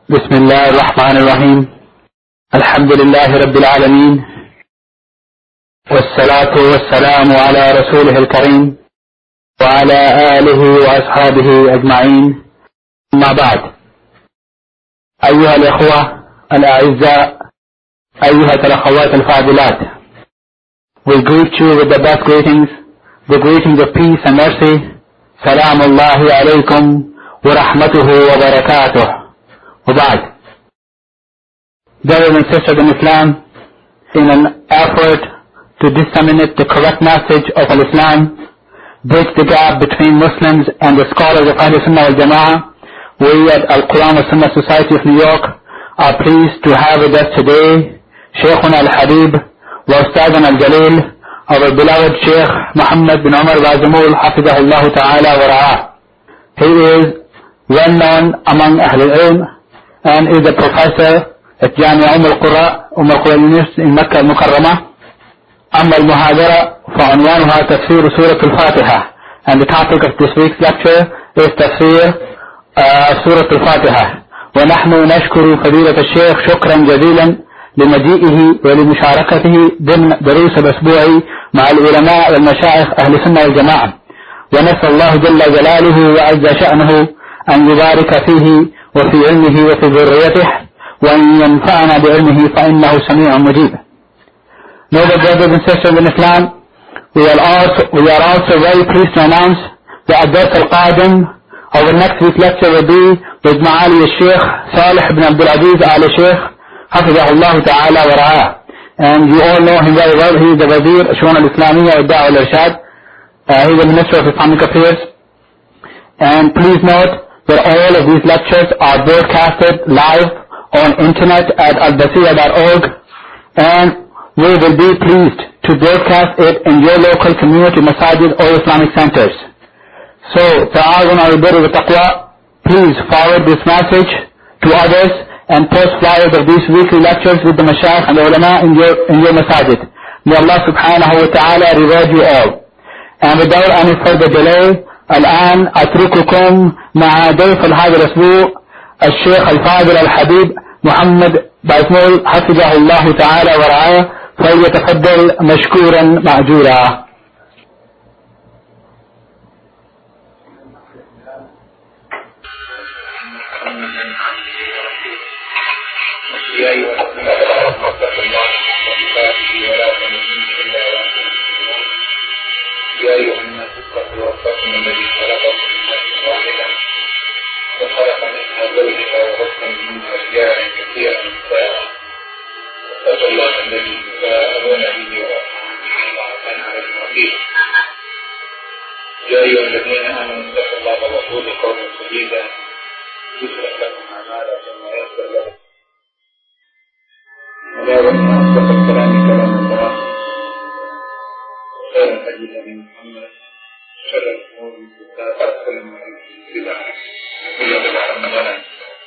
بسم الله الرحمن الرحيم. الحمد لله رب العالمين، والصلاة والسلام على رسوله الكريم وعلى آله وأصحابه أجمعين. أما بعد، أيها الإخوة الأعزاء، أيها الأخوات الفاضلات, we greet you with the best greetings, the greetings of peace and mercy. سلام الله عليكم ورحمته وبركاته. وبعد, brothers and sisters in Islam, in an effort to disseminate the correct message of Islam, bridge the gap between Muslims and the scholars of Ahlul Sunnah wal Jama'ah, we at Al-Quran wa Sunnah Society of New York are pleased to have with us today Shaykhuna Al-Habib wa Ustadana Al-Jalil, our beloved Shaykh Muhammad bin Umar Bazamul Hafidahullah Ta'ala wa Ra'ah. He is well known among Ahlul Ilm and is a professor at Jamia Al-Qura University in Makkah Al-Mukarramah. أما المحاضرة فعنوانها تفسير سورة الفاتحة, and the topic of this week's lecture is تفسير سورة الفاتحة. ونحن نشكر فضيلة الشيخ شكرا جزيلا لمجيئه ولمشاركته ضمن دروس الأسبوع مع العلماء والمشايخ أهل السنة والجماعة, ونسأل الله جل جلاله وعز شأنه أن يبارك فيه وفي علمه وفي ذريته وأن ينفعنا بعلمه فإنه سميع مجيب. Noble brothers and sisters in Islam, we are also very pleased to announce that Ad-Dars Al-Qadim, our next week's lecture will be with Ma'ali al-Sheikh Salih ibn Abdul Aziz al-Sheikh Hafizahullah Ta'ala wa Ra'ah. And you all know him very well. He is the Wazir Shu'un al-Islamiyya wa Da'wa al-Irshad. He is the Minister of Islamic Affairs. And please note that all of these lectures are broadcasted live on internet at albasira.org, and we will be pleased to broadcast it in your local community masajid or Islamic centers. So, ta'awun ala al-birri wa taqwa, please forward this message to others and post flyers of these weekly lectures with the mashayikh and the ulama in your masajid. May Allah subhanahu wa ta'ala reward you all. And without any further delay, الآن أترككم مع ضيف هذا الأسبوع الشيخ الفاضل الحبيب محمد بازمول حفظه الله تعالى ورعاه, فليتفضل مشكورا مأجورا. يا أيها الناس اتقوا ربكم الذي خلقكم من نفس واحدة وخلق منها زوجها وبث منهما رجالا كثيرا ونساء واتقوا الله الذي تساءلون به والأرحام إن الله كان عليكم رقيبا. يا أيها الذين آمنوا اتقوا الله وقولوا قولا سديدا يصلح لكم أعمالكم ويغفر لكم ولا وإن أصدق الكلام كلام الله خير الحديث من محمد شر الأمور محدثاتها وكل محدثة بدعة وكل بدعة ضلالة.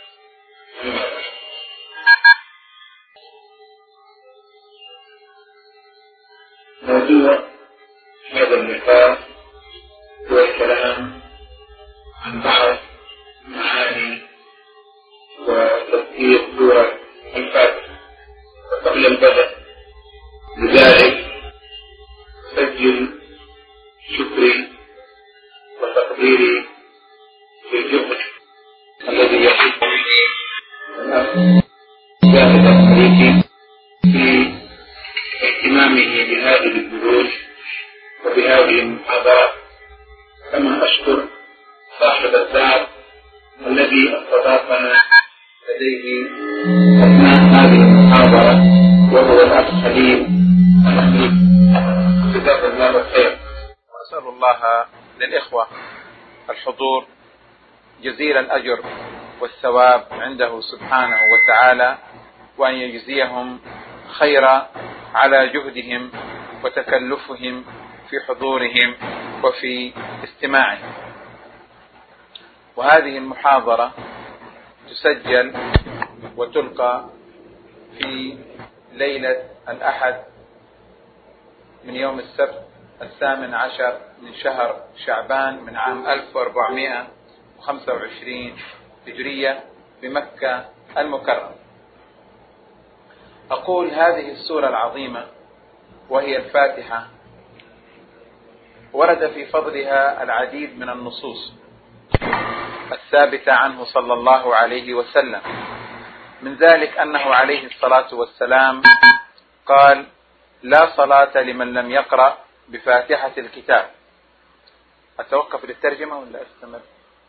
موضوع هذا اللقاء هو الكلام عن بعض معاني وتطبيق سورة الفاتحة. وقبل البدء لذلك سجل شكري وتقديري للجهد الذي يقوم به الأخ زاهد الطريقي في اهتمامه بهذه الدروس وبهذه المحاضرات, كما أشكر صاحب الدار الذي استضافنا لديه أثناء هذه المحاضرة وهو الأخ سليم الحبيب. جزاك الله خير. وأسأل الله للإخوة الحضور جزيل الأجر والثواب عنده سبحانه وتعالى, وأن يجزيهم خيرا على جهدهم وتكلفهم في حضورهم وفي استماعهم. وهذه المحاضرة تسجل وتلقى في ليلة الأحد من يوم السبت 18 من شهر شعبان من عام 1425 هجرية بمكة المكرم. أقول هذه السورة العظيمة وهي الفاتحة ورد في فضلها العديد من النصوص الثابتة عنه صلى الله عليه وسلم، من ذلك أنه عليه الصلاة والسلام قال: لا صلاة لمن لم يقرأ بفاتحة الكتاب. أتوقف للترجمة ولا أستمر؟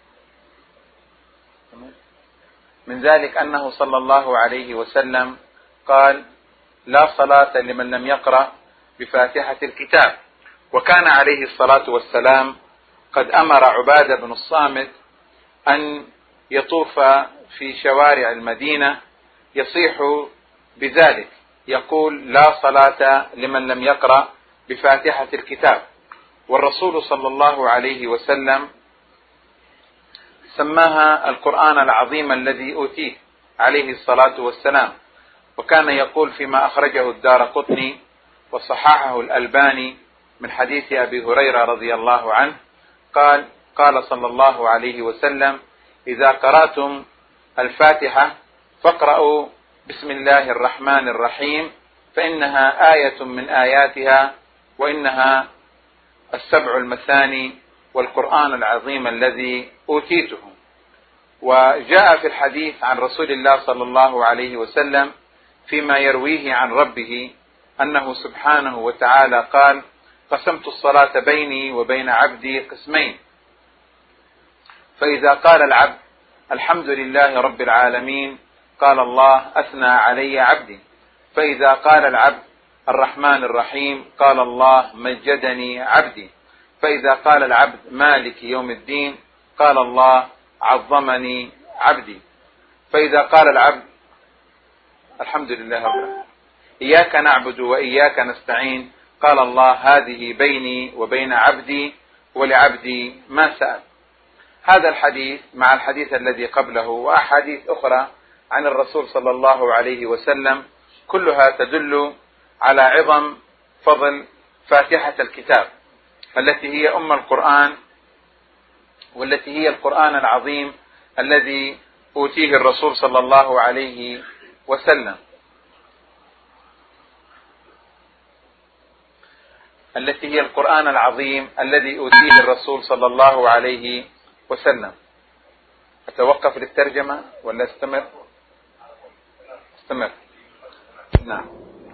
من ذلك أنه صلى الله عليه وسلم قال: لا صلاة لمن لم يقرأ بفاتحة الكتاب. وكان عليه الصلاة والسلام قد أمر عبادة بن الصامت أن يطوف في شوارع المدينة يصيح بذلك، يقول: لا صلاة لمن لم يقرأ بفاتحة الكتاب. والرسول صلى الله عليه وسلم سماها القرآن العظيم الذي أوتيه عليه الصلاة والسلام. وكان يقول فيما أخرجه الدارقطني وصححه الألباني من حديث أبي هريرة رضي الله عنه قال صلى الله عليه وسلم: إذا قرأتم الفاتحة فاقرأوا بسم الله الرحمن الرحيم، فإنها آية من آياتها، وإنها السبع المثاني والقرآن العظيم الذي أوتيته. وجاء في الحديث عن رسول الله صلى الله عليه وسلم فيما يرويه عن ربه أنه سبحانه وتعالى قال: قسمت الصلاة بيني وبين عبدي قسمين، فإذا قال العبد الحمد لله رب العالمين قال الله: أثنى علي عبدي. فإذا قال العبد الرحمن الرحيم قال الله: مجدني عبدي. فإذا قال العبد مالك يوم الدين قال الله: عظمني عبدي. فإذا قال العبد الحمد لله رب العالمين إياك نعبد وإياك نستعين قال الله: هذه بيني وبين عبدي ولعبدي ما سأل. هذا الحديث مع الحديث الذي قبله وأحاديث أخرى عن الرسول صلى الله عليه وسلم كلها تدل على عظم فضل فاتحة الكتاب التي هي أم القرآن، والتي هي القرآن العظيم الذي أوتيه الرسول صلى الله عليه وسلم، التي هي القرآن العظيم الذي أوتيه الرسول صلى الله عليه وسلم. أتوقف للترجمة ولا استمر؟ استمر. نعم.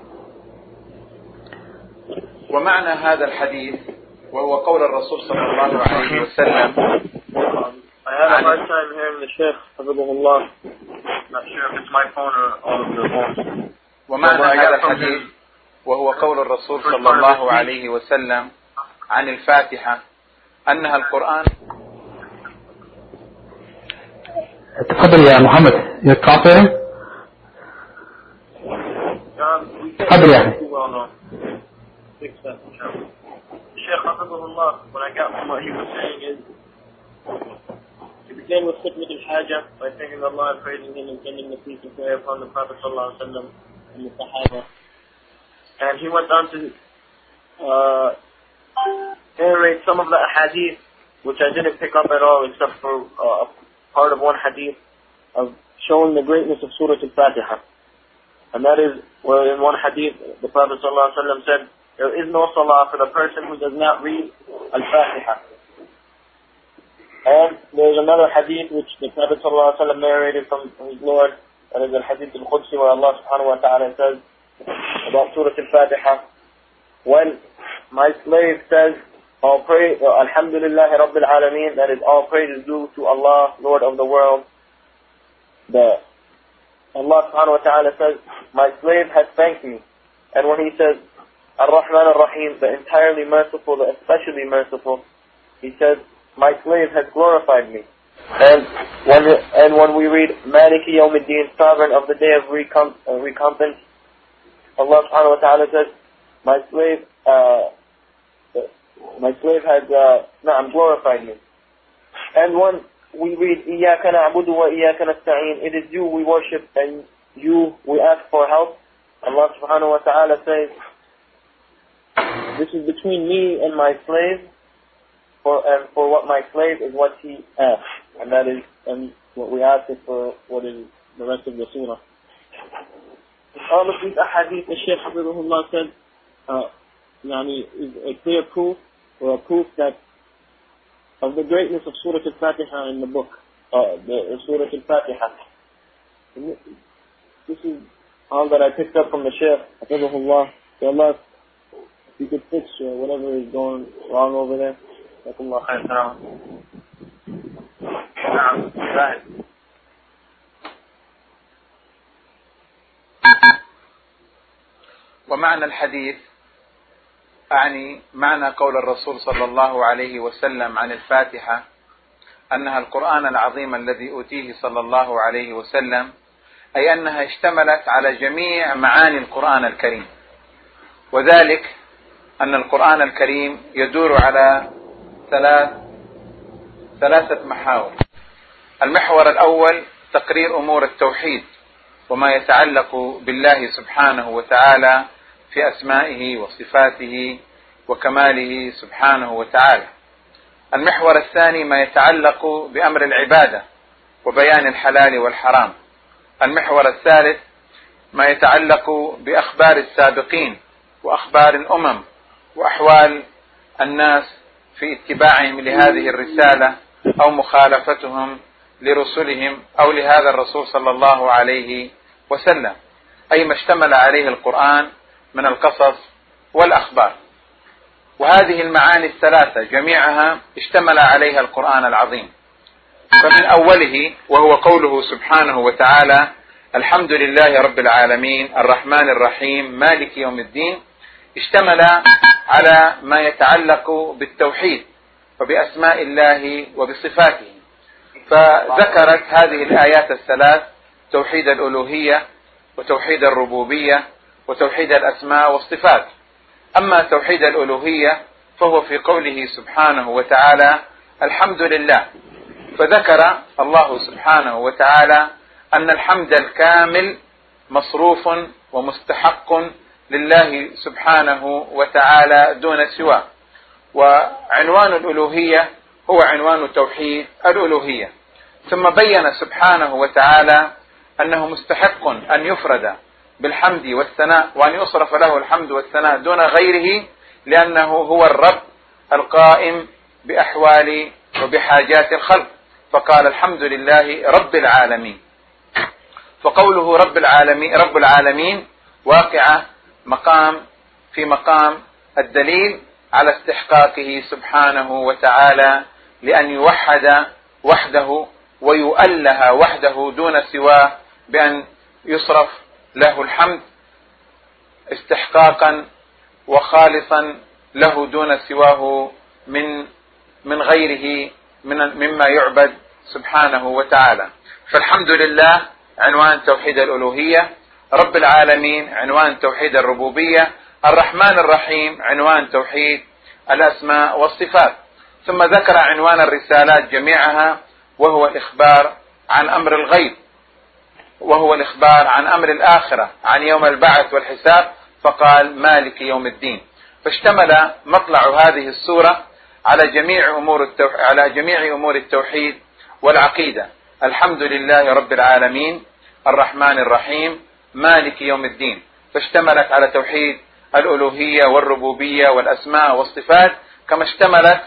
ومعنى هذا الحديث وهو قول الرسول صلى الله عليه وسلم. I had a hard time hearing the Sheikh, Habibullah. Not sure if it's my phone or all of the phones. ومعنى هذا الحديث وهو قول الرسول صلى الله عليه وسلم عن الفاتحة أنها القرآن. تفضل يا محمد يتعطي. تفضل يا أخي. Sheikh Habibullah, when I got from what he was saying is, he began with khutbah al-hajah by thanking Allah and praising Him and sending the peace and prayer upon the Prophet sallallahu alaihi wasallam and the Sahaba. And he went on to narrate some of the hadith, which I didn't pick up at all except for part of one hadith of showing the greatness of Surah Al-Fatiha. And that is where in one hadith the Prophet ﷺ said, there is no salah for the person who does not read Al-Fatiha. And there is another hadith which the Prophet ﷺ narrated from his Lord, that is the hadith al-Qudsi, where Allah subhanahu wa ta'ala says about Surah Al-Fatiha, when my slave says, all praise, Alhamdulillah Rabbil Alameen, that is all praise is due to Allah, Lord of the world. Allah subhanahu wa ta'ala says, my slave has thanked me. And when he says, Ar-Rahman Ar-Rahim, the entirely merciful, the especially merciful, he says, my slave has glorified me. And when we read Maliki Yawmiddin, sovereign of the day of recompense, Allah subhanahu wa ta'ala says, my slave has glorified me. And when we read Iyaka na'budu wa iyaka nasta'in, it is you we worship and you we ask for help, Allah subhanahu wa ta'ala says, this is between me and my slave, for what my slave is what he asks, and that is, and what we ask is for what is the rest of the surah. All of these ahadith, the Shaykh Hafidhullah said, is a clear proof, or a proof that of the greatness of Surah Al-Fatiha in the book, the Surah Al-Fatiha. This is all that I picked up from the Shaykh Hafidhullah. So Allah, if you could fix whatever is going wrong over there. Jazakumullah khair. ومعنى الحديث أعني معنى قول الرسول صلى الله عليه وسلم عن الفاتحة أنها القرآن العظيم الذي أوتيه صلى الله عليه وسلم، أي أنها اشتملت على جميع معاني القرآن الكريم، وذلك أن القرآن الكريم يدور على ثلاثة محاور. المحور الأول تقرير أمور التوحيد وما يتعلق بالله سبحانه وتعالى في أسمائه وصفاته وكماله سبحانه وتعالى. المحور الثاني ما يتعلق بأمر العبادة وبيان الحلال والحرام. المحور الثالث ما يتعلق بأخبار السابقين وأخبار الأمم وأحوال الناس في اتباعهم لهذه الرسالة أو مخالفتهم لرسلهم أو لهذا الرسول صلى الله عليه وسلم، أي ما اشتمل عليه القرآن من القصص والأخبار. وهذه المعاني الثلاثة جميعها اشتمل عليها القرآن العظيم. فمن أوله وهو قوله سبحانه وتعالى: الحمد لله رب العالمين الرحمن الرحيم مالك يوم الدين، اشتمل على ما يتعلق بالتوحيد وبأسماء الله وبصفاته. فذكرت هذه الآيات الثلاث توحيد الألوهية وتوحيد الربوبية وتوحيد الأسماء والصفات. أما توحيد الألوهية فهو في قوله سبحانه وتعالى: الحمد لله. فذكر الله سبحانه وتعالى أن الحمد الكامل مصروف ومستحق لله سبحانه وتعالى دون سواه. وعنوان الألوهية هو عنوان توحيد الألوهية. ثم بين سبحانه وتعالى أنه مستحق أن يفرد بالحمد والثناء وأن يصرف له الحمد والثناء دون غيره، لأنه هو الرب القائم بأحوال وبحاجات الخلق، فقال: الحمد لله رب العالمين. فقوله رب العالمين واقعة في مقام الدليل على استحقاقه سبحانه وتعالى لأن يوحد وحده ويؤله وحده دون سواه، بأن يصرف له الحمد استحقاقا وخالصا له دون سواه من غيره مما يعبد سبحانه وتعالى. فالحمد لله عنوان توحيد الألوهية، رب العالمين عنوان توحيد الربوبية، الرحمن الرحيم عنوان توحيد الأسماء والصفات. ثم ذكر عنوان الرسالات جميعها وهو الإخبار عن أمر الغيب، وهو الإخبار عن أمر الآخرة، عن يوم البعث والحساب، فقال: مالك يوم الدين. فاشتمل مطلع هذه السورة على جميع أمور التوحيد والعقيدة. الحمد لله رب العالمين الرحمن الرحيم مالك يوم الدين، فاشتملت على توحيد الألوهية والربوبية والأسماء والصفات، كما اشتملت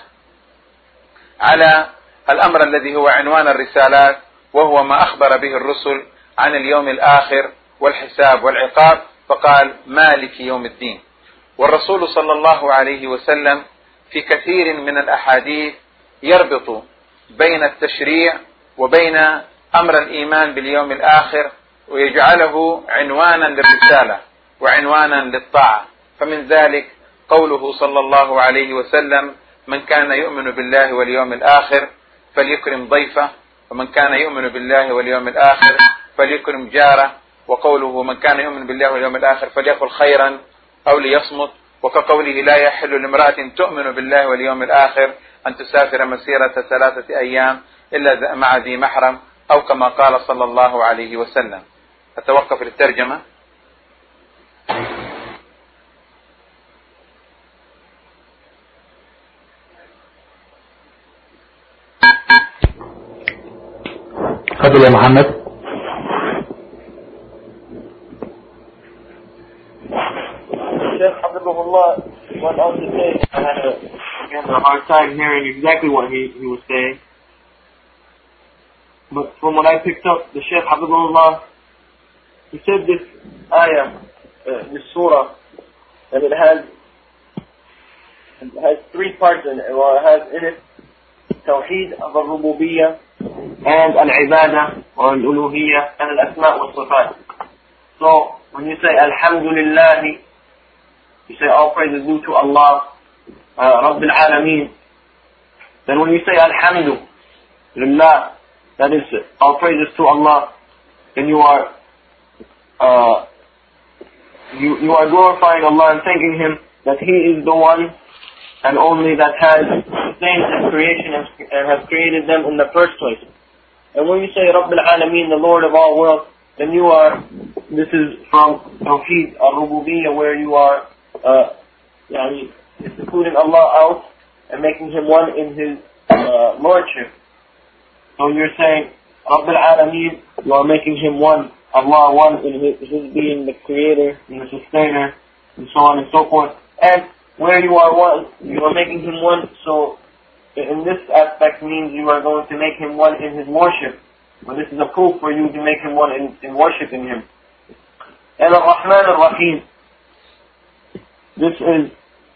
على الأمر الذي هو عنوان الرسالات، وهو ما أخبر به الرسل عن اليوم الآخر والحساب والعقاب، فقال: مالك يوم الدين. والرسول صلى الله عليه وسلم في كثير من الأحاديث يربط بين التشريع وبين أمر الإيمان باليوم الآخر، ويجعله عنوانا للرسالة وعنوانا للطاعة. فمن ذلك قوله صلى الله عليه وسلم: من كان يؤمن بالله واليوم الآخر فليكرم ضيفه، ومن كان يؤمن بالله واليوم الآخر فليكرم جاره. وقوله: من كان يؤمن بالله واليوم الآخر فليقل خيرا أو ليصمت. وكقوله: لا يحل لامرأة تؤمن بالله واليوم الآخر أن تسافر مسيرة 3 أيام إلا مع ذي محرم، أو كما قال صلى الله عليه وسلم. أتوقف للترجمة. تفضل يا محمد. time hearing exactly what he was saying. But from what I picked up, the Shaykh Hafidhullah, he said this ayah, this surah, and it has 3 parts in it. Well, it has in it Tawheed of al-Rububiyyah and al-Ibadah or al-Uluhiyyah and al-Asma' wa Sifat. So when you say Alhamdulillah, you say all praise is due to Allah, Rabbil Alameen. Then when you say Alhamdulillah, that is all praises to Allah, then you are you are glorifying Allah and thanking Him that He is the one and only that has sustained His creation and has created them in the first place. And when you say Rabbil Alameen, the Lord of all worlds, then this is from Tawheed al-Rububiyyah, where you are including Allah out and making Him one in His Lordship. So you're saying Rabbil Alameen, you are making Him one, Allah one in His being the Creator and the Sustainer, and so on and so forth. And where you are one, you are making Him one, so in this aspect means you are going to make Him one in His worship. But this is a proof for you to make Him one in worshiping Him. And Ar-Rahman Ar-Rahim, this is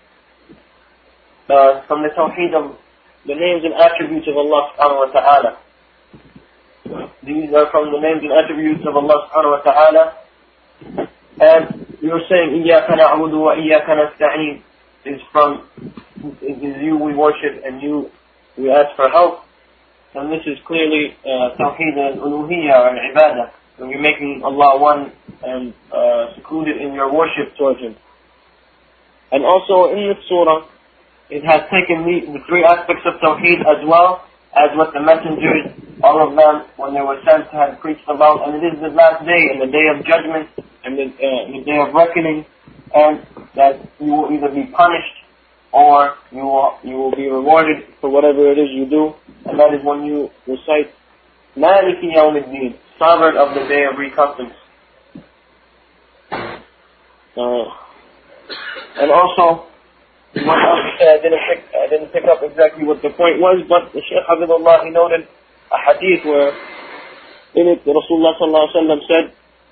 from the Tawheed of the names and attributes of Allah subhanahu wa ta'ala. These are from the names and attributes of Allah subhanahu wa ta'ala. And you're saying, إِيَّاكَ نَعْبُدُ وَإِيَّاكَ نَسْتَعِينُ is you we worship and you we ask for help. And this is clearly Tawheed al-Uluhiyyah or al-Ibadah. When you're making Allah one and secluded in your worship towards Him. And also in this surah, it has taken the 3 aspects of Tawheed as well as what the messengers, all of them, when they were sent, had preached about. And it is the last day and the day of judgment and the day of reckoning, and that you will either be punished or you will be rewarded for whatever it is you do. And that is when you recite Maliki Yawmiddin, sovereign of the day of recompense. And also, what else I didn't pick up exactly what the point was, but the Shaykh Hafidhullah, he noted a hadith where in it the Rasulullah sallallahu alaihi wasallam said,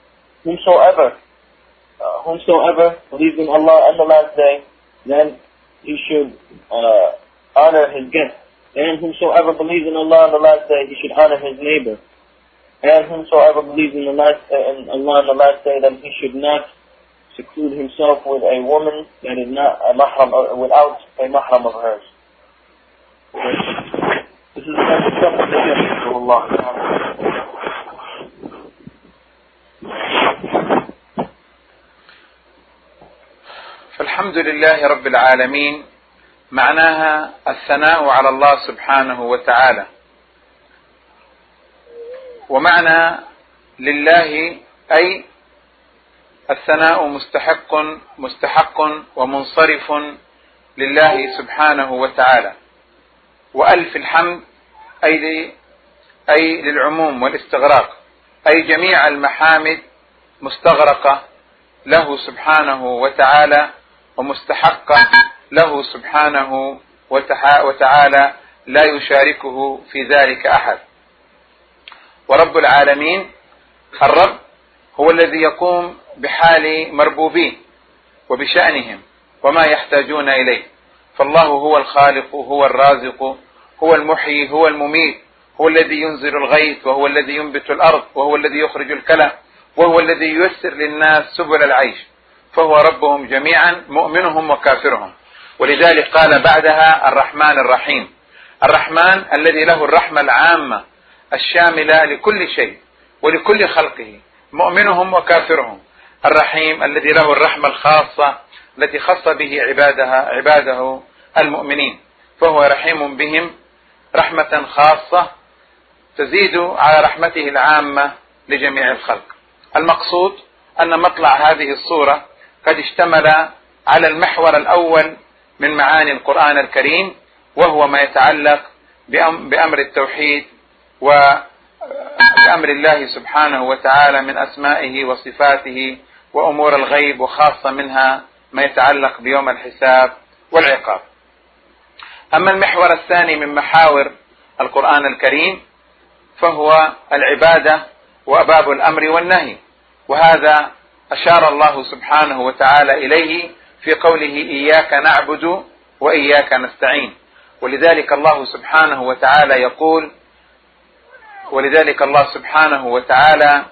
whomsoever believes in Allah and the last day, then he should honor his guest. And whomsoever believes in Allah and the last day, he should honor his neighbor. And whomsoever believes in Allah and the last day, then he should not seclude himself with a woman that is not a mahram, without a mahram of hers. This is the kind of stuff that they get from Allah. فالحمد لله رب العالمين معناها الثناء على الله سبحانه وتعالى. ومعنى لله أي الثناء مستحق ومنصرف لله سبحانه وتعالى. وألف الحمد أي للعموم والاستغراق، أي جميع المحامد مستغرقة له سبحانه وتعالى ومستحقة له سبحانه وتعالى، لا يشاركه في ذلك أحد. ورب العالمين الرب هو الذي يقوم بحال مربوبين وبشأنهم وما يحتاجون إليه. فالله هو الخالق، هو الرازق، هو المحيي، هو المميت، هو الذي ينزل الغيث، وهو الذي ينبت الأرض، وهو الذي يخرج الكلى، وهو الذي ييسر للناس سبل العيش. فهو ربهم جميعا، مؤمنهم وكافرهم. ولذلك قال بعدها الرحمن الرحيم. الرحمن الذي له الرحمة العامة الشاملة لكل شيء ولكل خلقه، مؤمنهم وكافرهم. الرحيم الذي له الرحمة الخاصة التي خص به عباده المؤمنين، فهو رحيم بهم رحمة خاصة تزيد على رحمته العامة لجميع الخلق. المقصود أن مطلع هذه الصورة قد اشتمل على المحور الأول من معاني القرآن الكريم، وهو ما يتعلق بأمر التوحيد وبأمر الله سبحانه وتعالى من أسمائه وصفاته وأمور الغيب، وخاصة منها ما يتعلق بيوم الحساب والعقاب. أما المحور الثاني من محاور القرآن الكريم فهو العبادة وباب الأمر والنهي، وهذا أشار الله سبحانه وتعالى إليه في قوله إياك نعبد وإياك نستعين. ولذلك الله سبحانه وتعالى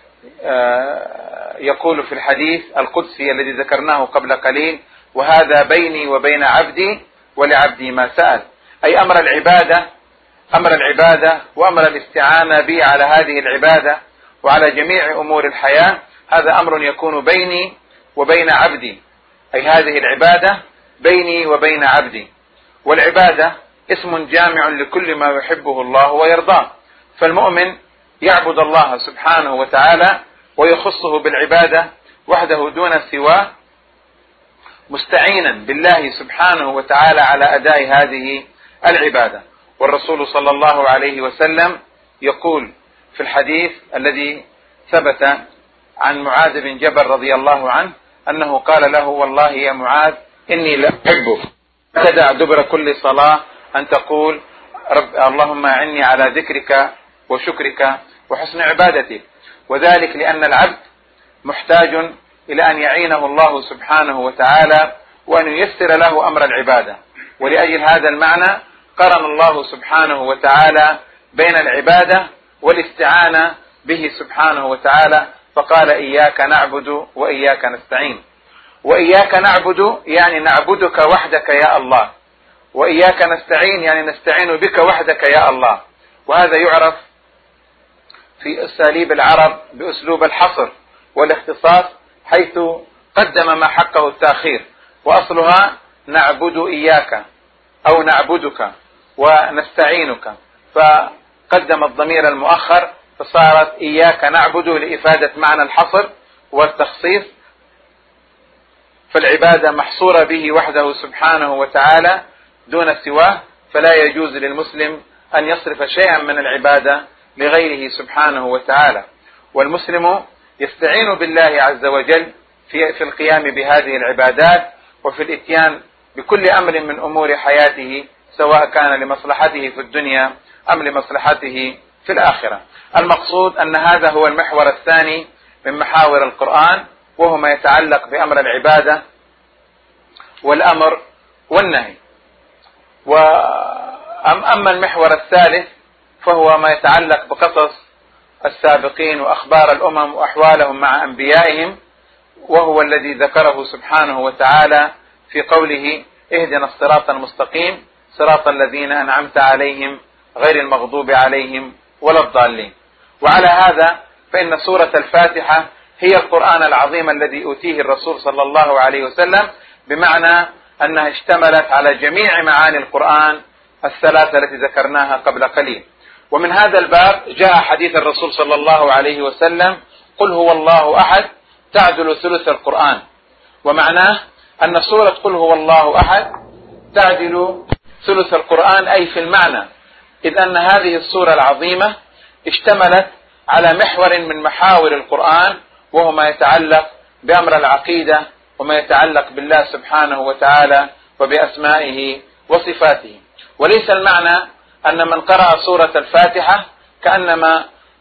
يقول في الحديث القدسي الذي ذكرناه قبل قليل: وهذا بيني وبين عبدي ولعبدي ما سأل. أي أمر العبادة وأمر الاستعانة بي على هذه العبادة وعلى جميع أمور الحياة، هذا أمر يكون بيني وبين عبدي، أي هذه العبادة بيني وبين عبدي. والعبادة اسم جامع لكل ما يحبه الله ويرضاه، فالمؤمن يعبد الله سبحانه وتعالى ويخصه بالعبادة وحده دون سواه، مستعينا بالله سبحانه وتعالى على أداء هذه العبادة. والرسول صلى الله عليه وسلم يقول في الحديث الذي ثبت عن معاذ بن جبل رضي الله عنه أنه قال له: والله يا معاذ إني لأحبك، تدع دبر كل صلاة أن تقول اللهم أعني على ذكرك وشكرك وحسن عبادتك. وذلك لأن العبد محتاج إلى أن يعينه الله سبحانه وتعالى وأن ييسر له أمر العبادة. ولأجل هذا المعنى قرن الله سبحانه وتعالى بين العبادة والاستعانة به سبحانه وتعالى، فقال: إياك نعبد وإياك نستعين. وإياك نعبد يعني نعبدك وحدك يا الله، وإياك نستعين يعني نستعين بك وحدك يا الله. وهذا يعرف في أساليب العرب بأسلوب الحصر والاختصاص، حيث قدم ما حقه التأخير، وأصلها نعبد إياك أو نعبدك ونستعينك، فقدم الضمير المؤخر فصارت إياك نعبد لإفادة معنى الحصر والتخصيص. فالعبادة محصورة به وحده سبحانه وتعالى دون سواه، فلا يجوز للمسلم أن يصرف شيئا من العبادة لغيره سبحانه وتعالى. والمسلم يستعين بالله عز وجل في القيام بهذه العبادات وفي الاتيان بكل أمر من أمور حياته، سواء كان لمصلحته في الدنيا أم لمصلحته في الآخرة. المقصود أن هذا هو المحور الثاني من محاور القرآن، وهو ما يتعلق بأمر العبادة والأمر والنهي. أما المحور الثالث فهو ما يتعلق بقصص السابقين وأخبار الأمم وأحوالهم مع أنبيائهم، وهو الذي ذكره سبحانه وتعالى في قوله: اهدنا الصراط المستقيم صراط الذين أنعمت عليهم غير المغضوب عليهم ولا الضالين. وعلى هذا فإن سورة الفاتحة هي القرآن العظيم الذي أوتيه الرسول صلى الله عليه وسلم، بمعنى أنها اشتملت على جميع معاني القرآن الثلاثة التي ذكرناها قبل قليل. ومن هذا الباب جاء حديث الرسول صلى الله عليه وسلم: قل هو الله أحد تعدل ثلث القرآن. ومعناه أن سورة قل هو الله أحد تعدل ثلث القرآن، أي في المعنى، إذ أن هذه السورة العظيمة اشتملت على محور من محاور القرآن، وهو ما يتعلق بأمر العقيدة وما يتعلق بالله سبحانه وتعالى وبأسمائه وصفاته. وليس المعنى أن من قرأ سورة الفاتحة كأنما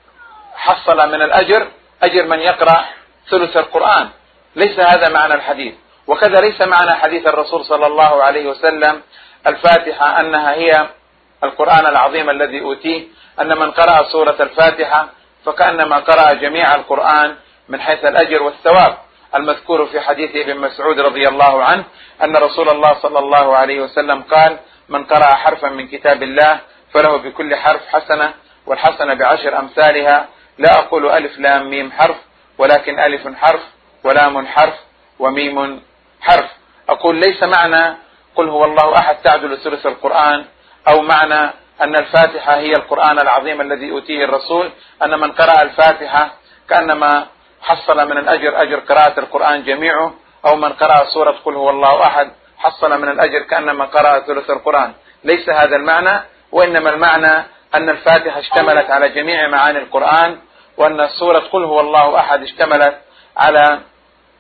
حصل من الأجر أجر من يقرأ ثلث القرآن، ليس هذا معنى الحديث. وكذا ليس معنى حديث الرسول صلى الله عليه وسلم الفاتحة أنها هي القرآن العظيم الذي أوتيه، أن من قرأ سورة الفاتحة فكأنما قرأ جميع القرآن من حيث الأجر والثواب، المذكور في حديث ابن مسعود رضي الله عنه أن رسول الله صلى الله عليه وسلم قال: من قرأ حرفا من كتاب الله فله بكل حرف حسنة، والحسنة بعشر أمثالها، لا أقول ألف لام ميم حرف، ولكن ألف حرف ولام حرف وميم حرف. أقول ليس معنى قل هو الله أحد تعدل ثلث القرآن، أو معنى أن الفاتحة هي القرآن العظيم الذي أوتيه الرسول أن من قرأ الفاتحة كأنما حصل من الأجر أجر قراءة القرآن جميعه، أو من قرأ سورة قل هو الله أحد حصل من الأجر كأنما قرأ ثلث القرآن. ليس هذا المعنى، وإنما المعنى أن الفاتحة اشتملت على جميع معاني القرآن، وأن سورة قل هو الله أحد اشتملت على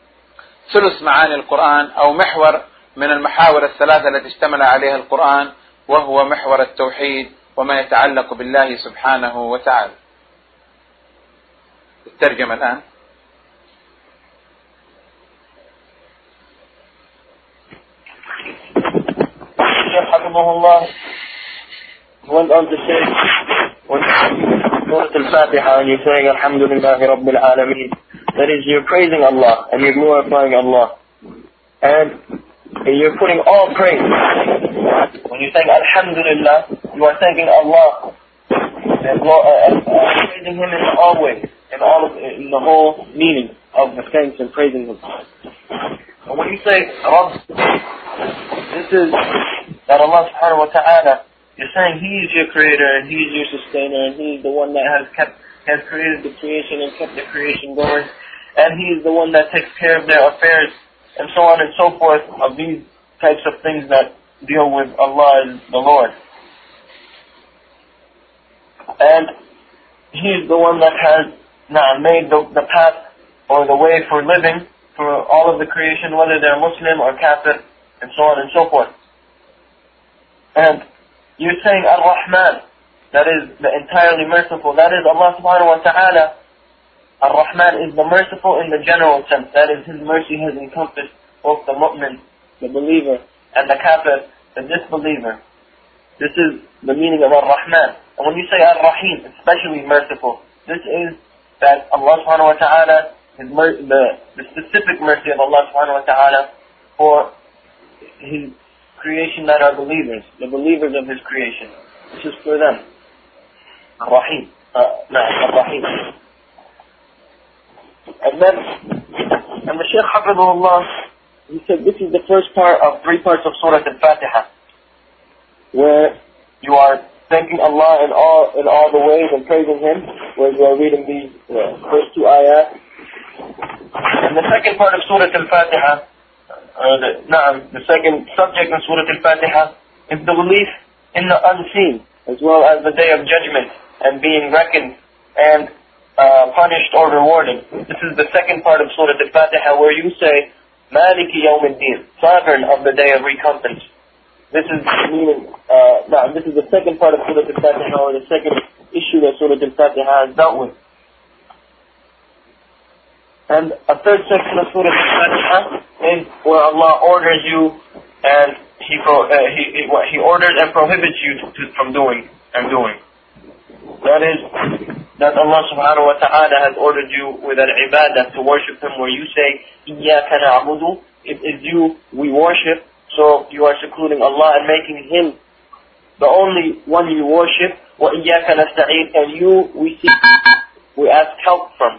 ثلث معاني القرآن، أو محور من المحاور الثلاثة التي اشتمل عليها القرآن، وهو محور التوحيد وما يتعلق بالله سبحانه وتعالى. الترجمة الآن. حفظه الله went on to say, when Surah Al-Fatiha and you're saying Alhamdulillah Rabbil Alameen, that is, you're praising Allah and you're glorifying Allah. And you're putting all praise. When you're saying Alhamdulillah, you are thanking Allah and praising Him in all ways, in the whole meaning of the thanks and praising Him. And when you say Rabb, this is that Allah subhanahu wa ta'ala, you're saying He is your creator and He is your sustainer and He is the one that has created the creation and kept the creation going, and He is the one that takes care of their affairs, and so on and so forth, of these types of things that deal with Allah as the Lord. And He is the one that has made the path or the way for living for all of the creation, whether they're Muslim or Kafir, and so on and so forth. And you're saying Ar-Rahman, that is the entirely merciful, that is Allah subhanahu wa ta'ala. Ar-Rahman is the merciful in the general sense, that is His mercy has encompassed both the mu'min, the believer, and the kafir, the disbeliever. This is the meaning of Ar-Rahman. And when you say Ar-Rahim, especially merciful, this is that Allah subhanahu wa ta'ala, the specific mercy of Allah subhanahu wa ta'ala for His creation that are believers, the believers of His creation. This is for them. Ar-Rahim. Ar-Rahim. And the Shaykh Hafidhullah, he said this is the first part of 3 parts of Surah Al-Fatiha, where you are thanking Allah in all the ways and praising Him, where you are reading these first 2 ayat. And the second part of Surah Al-Fatiha, the second subject in Surah Al-Fatiha is the belief in the unseen, as well as the day of judgment and being reckoned and punished or rewarded. This is the second part of Surah Al-Fatiha, where you say Maliki Yawmiddin, sovereign of the day of recompense. This is the meaning. This is the second part of Surah Al-Fatiha, or the second issue that Surah Al-Fatiha has dealt with. And a third section of Surah Al-Fatiha is where Allah orders you, and He orders and prohibits you from doing and doing. That is, that Allah subhanahu wa ta'ala has ordered you with an ibadah to worship Him, where you say, Iyaka na'budu, it is you we worship, so you are secluding Allah and making Him the only one you worship, wa Iyaka nasta'een, and you we ask help from.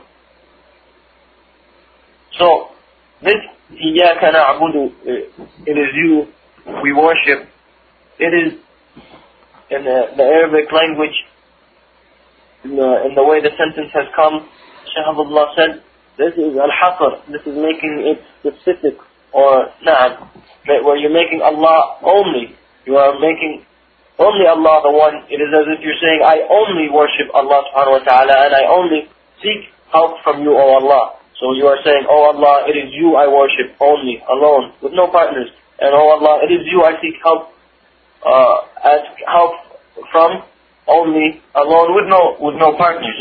So, this Iyaka na'budu, it is you we worship, it is in the Arabic language, in the way the sentence has come, Shaykh Abdullah said, this is al-hasr, this is making it specific, or where you're making Allah only, you are making only Allah the one. It is as if you're saying, I only worship Allah subhanahu wa ta'ala, and I only seek help from you, O Allah. So you are saying, O Allah, it is you I worship only, alone, with no partners. And O Allah, it is you I seek help, ask help from, only, alone, with no partners.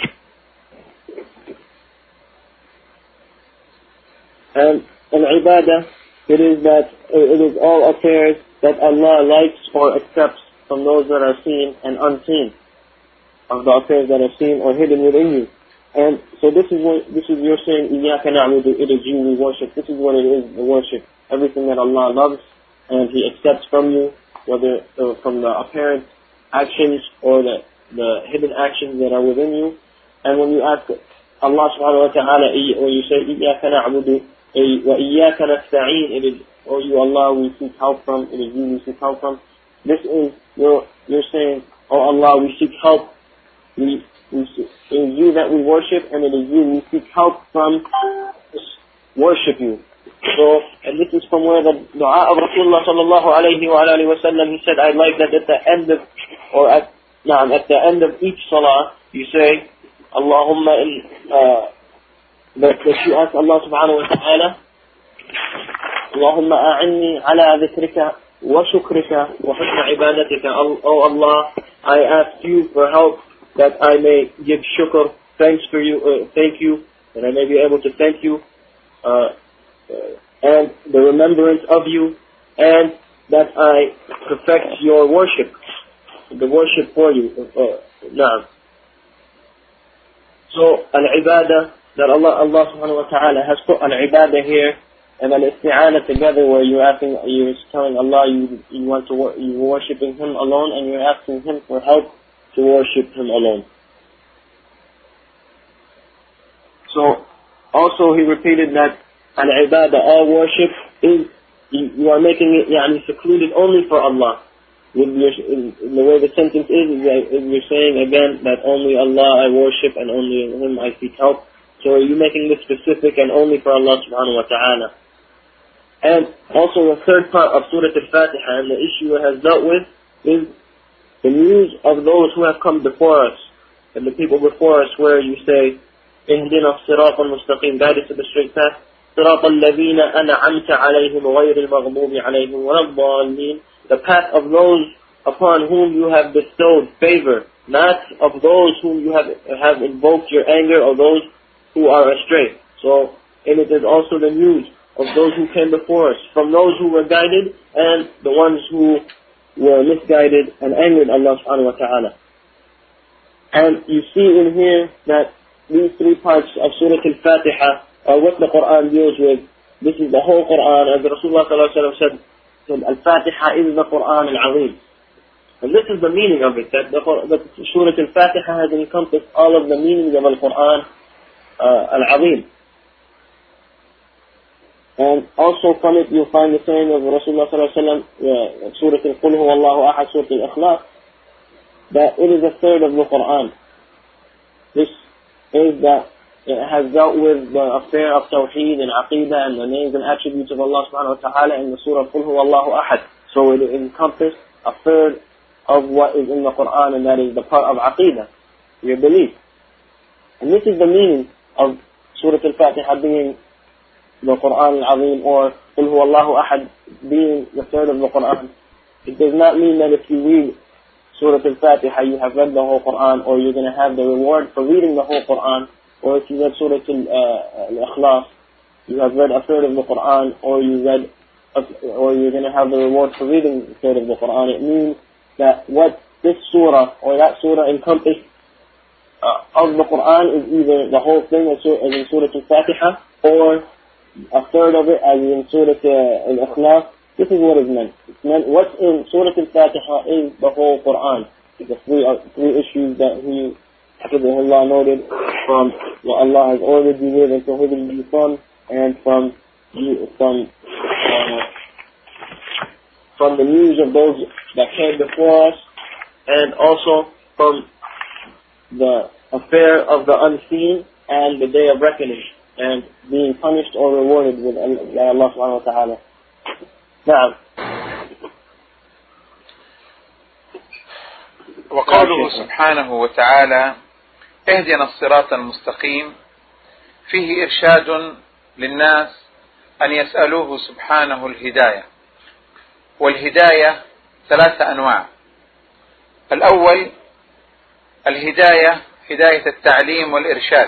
And ibadah, it is all affairs that Allah likes or accepts from those that are seen and unseen, of the affairs that are seen or hidden within you. And so this is you're saying, Iyaka na'budu, it is you we worship. This is what it is, the worship. Everything that Allah loves and He accepts from you, whether from the apparent actions or the hidden actions that are within you. And when you ask Allah subhanahu wa ta'ala, when you say, Iyaka na'budu, wa Iyaka nasta'een, it is, O you Allah we seek help from, it is you we seek help from. This is, you're saying, O Allah we seek help, it is you that we worship, and it is you we seek help from, worship you. So, and this is from where the dua of Rasulullah sallallahu alayhi wa alihi wa sallam, he said, I like that at the end of, or at the end of each salah, you say, Allahumma that you ask Allah subhanahu wa ta'ala, Allahumma a'inni ala dhikrika وشكرك وحسن عبادتك. Oh Allah, I ask you for help that I may give shukr, thank you, that I may be able to thank you, and the remembrance of you, and that I perfect your worship, the worship for you. Naam. So, al-ibadah, that Allah subhanahu wa ta'ala has put al-ibadah here, and al-isti'anah together, where you're telling Allah you're worshipping Him alone, and you're asking Him for help to worship Him alone. So, also he repeated that al-ibadah, all worship, is, you are making it secluded only for Allah. The way the sentence is you're saying again that only Allah I worship and only Him I seek help. So you're making this specific and only for Allah subhanahu wa ta'ala. And also the third part of Surah Al-Fatiha, and the issue it has dealt with, is the news of those who have come before us, and the people before us, where you say, اهدنا الصراط المستقيم, guide us to the straight path, صراط الذين أنعمت عليهم غير المغضوب عليهم ولا الضالين, the path of those upon whom you have bestowed favor, not of those whom you have invoked your anger, or those who are astray. So, and it is also the news of those who came before us, from those who were guided and the ones who were misguided and angered Allah subhanahu wa ta'ala. And you see in here that these three parts of Surah Al-Fatiha are what the Quran deals with. This is the whole Quran, as Rasulullah sallallahu alaihi wasallam said, Al-Fatiha is the Quran Al-Azim. And this is the meaning of it, that Surah Al-Fatiha has encompassed all of the meanings of Al-Quran Al-Azim. And also from it you'll find the saying of Rasulullah sallallahu alaihi wasallam, Surah Al-Qul Huwa Allahu Ahad, Surah Al-Ikhlas, that it is a third of the Quran. This is that it has dealt with the affair of Tawheed and Aqidah and the names and attributes of Allah subhanahu wa ta'ala in the Surah Qul Huwa Allahu Ahad. So it encompassed a third of what is in the Quran, and that is the part of Aqidah, your belief. And this is the meaning of Surah Al-Fatiha being the Quran Al-Azim, or Qul Huwa Allahu Ahad being the third of the Quran. It does not mean that if you read Surah Al-Fatiha you have read the whole Quran, or you're going to have the reward for reading the whole Quran, or if you read Surah Al-Ikhlas you have read a third of the Quran, or you're going to have the reward for reading a third of the Quran. It means that what this surah or that surah encompassed of the Quran is either the whole thing as in Surah Al-Fatiha, or a third of it as in Surah Al-Ikhlas. This is what is meant. It's meant what's in Surah Al-Fatiha is the whole Quran. The three issues that he, Hafidhullah, noted from what Allah has ordered you with and prohibited you from, and from the news of those that came before us, and also from the affair of the unseen and the day of reckoning, and being punished or rewarded with Allah subhanahu wa ta'ala. نعم. وقوله سبحانه وتعالى اهدنا الصراط المستقيم فيه إرشاد للناس أن يسألوه سبحانه الهداية. والهداية 3 أنواع. الأول الهداية هداية التعليم والإرشاد،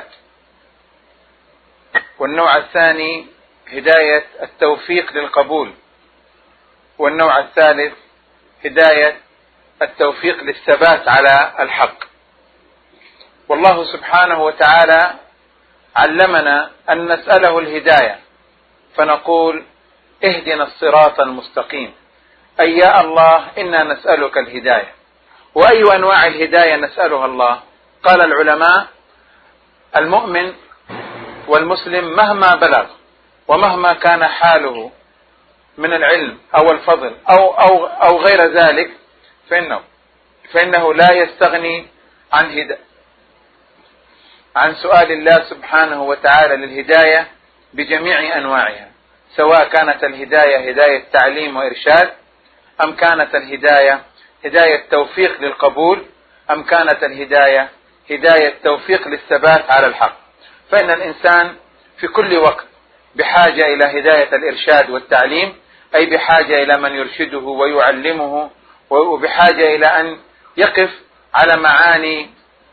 والنوع الثاني هداية التوفيق للقبول، والنوع الثالث هداية التوفيق للثبات على الحق. والله سبحانه وتعالى علمنا أن نسأله الهداية، فنقول اهدنا الصراط المستقيم، أي يا الله إنا نسألك الهداية. وأي أنواع الهداية نسألها الله؟ قال العلماء المؤمن والمسلم مهما بلغ ومهما كان حاله من العلم أو الفضل أو غير ذلك، فإنه لا يستغني عن سؤال الله سبحانه وتعالى للهداية بجميع أنواعها، سواء كانت الهداية هداية تعليم وإرشاد، أم كانت الهداية هداية توفيق للقبول، أم كانت الهداية هداية توفيق للثبات على الحق. فإن الإنسان في كل وقت بحاجة إلى هداية الإرشاد والتعليم، أي بحاجة إلى من يرشده ويعلمه، وبحاجة إلى أن يقف على معاني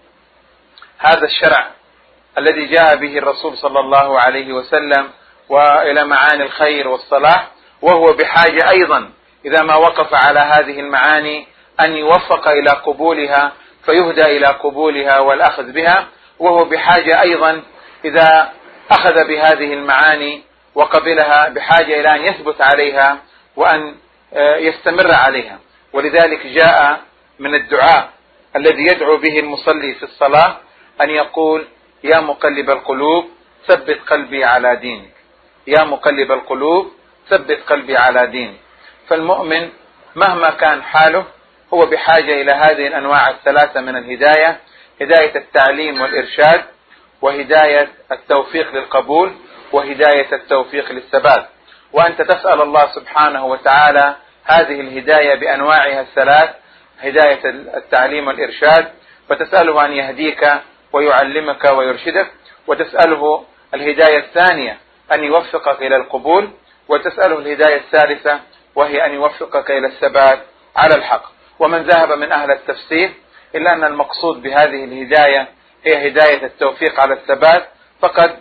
هذا الشرع الذي جاء به الرسول صلى الله عليه وسلم، وإلى معاني الخير والصلاح. وهو بحاجة أيضا إذا ما وقف على هذه المعاني أن يوفق إلى قبولها فيهدى إلى قبولها والأخذ بها. وهو بحاجة أيضا إذا أخذ بهذه المعاني وقبلها بحاجة إلى أن يثبت عليها وأن يستمر عليها. ولذلك جاء من الدعاء الذي يدعو به المصلي في الصلاة أن يقول: يا مقلب القلوب ثبت قلبي على دينك، يا مقلب القلوب ثبت قلبي على دينك. فالمؤمن مهما كان حاله هو بحاجة إلى هذه الأنواع الثلاثة من الهداية: هداية التعليم والإرشاد، وهداية التوفيق للقبول، وهداية التوفيق للثبات. وأنت تسأل الله سبحانه وتعالى هذه الهداية بأنواعها الثلاث: هداية التعليم والإرشاد، فتسأله أن يهديك ويعلمك ويرشدك، وتسأله الهداية الثانية أن يوفقك إلى القبول، وتسأله الهداية الثالثة وهي أن يوفقك إلى الثبات على الحق. ومن ذهب من أهل التفسير إلا أن المقصود بهذه الهداية هي هداية التوفيق على الثبات فقد